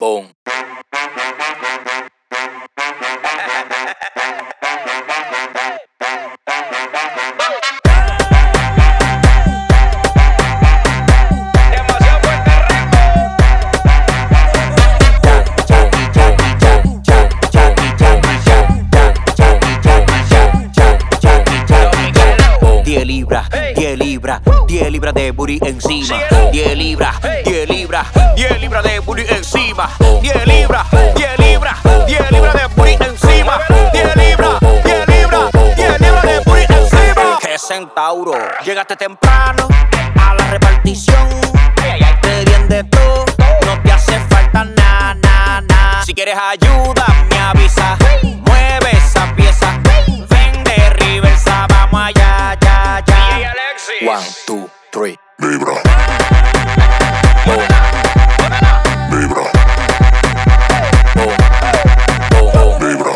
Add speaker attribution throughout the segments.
Speaker 1: Boom.
Speaker 2: Diez libras de booty encima. 10 libras, 10 libras, 10 libras de booty encima. 10 libras, 10 libras, 10 libras de booty encima. 10 libras, 10 libras, 10 libras de booty encima. Que centauro, llegaste temprano a la repartición. Te dieron de todo, no te hace falta nada, nada, nada. Si quieres ayuda, me avisa. Mueve esa pieza, ven de reversa, vamos allá, ya, ya.
Speaker 1: 1, 2, 3.
Speaker 3: Vibra. Vibra. Vibra.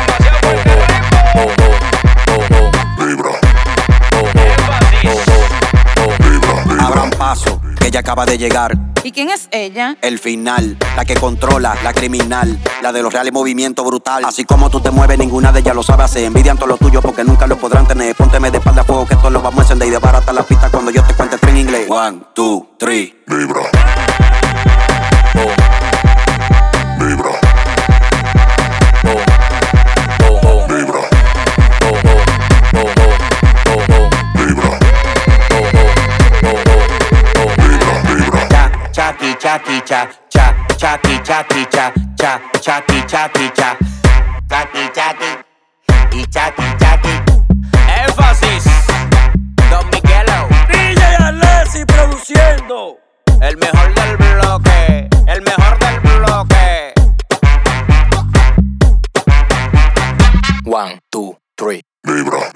Speaker 3: Vibra.
Speaker 2: Abran paso, que ella acaba de llegar.
Speaker 4: ¿Y quién es ella?
Speaker 2: El final, la que controla, la criminal, la de los reales movimientos brutal. Así como tú te mueves, ninguna de ellas lo sabe hacer. Envidian todo lo tuyo porque nunca lo podrán tener. Pónteme de espalda a fuego que esto lo vamos a encender. Y de barata la pista cuando yo te cuente el tren inglés. 1, 2, 3.
Speaker 3: Vibra. Vibra. Vibra.
Speaker 2: Chaki, chaki, cha, cha, chaki, chaki, cha, cha, chaki, chaki, cha, chaki, chaki, y chaki, chaki. Énfasis, Don Miguelo.
Speaker 5: DJ Alessi produciendo.
Speaker 2: El mejor del bloque, el mejor del bloque.
Speaker 1: 1, 2, 3.
Speaker 3: Vibra.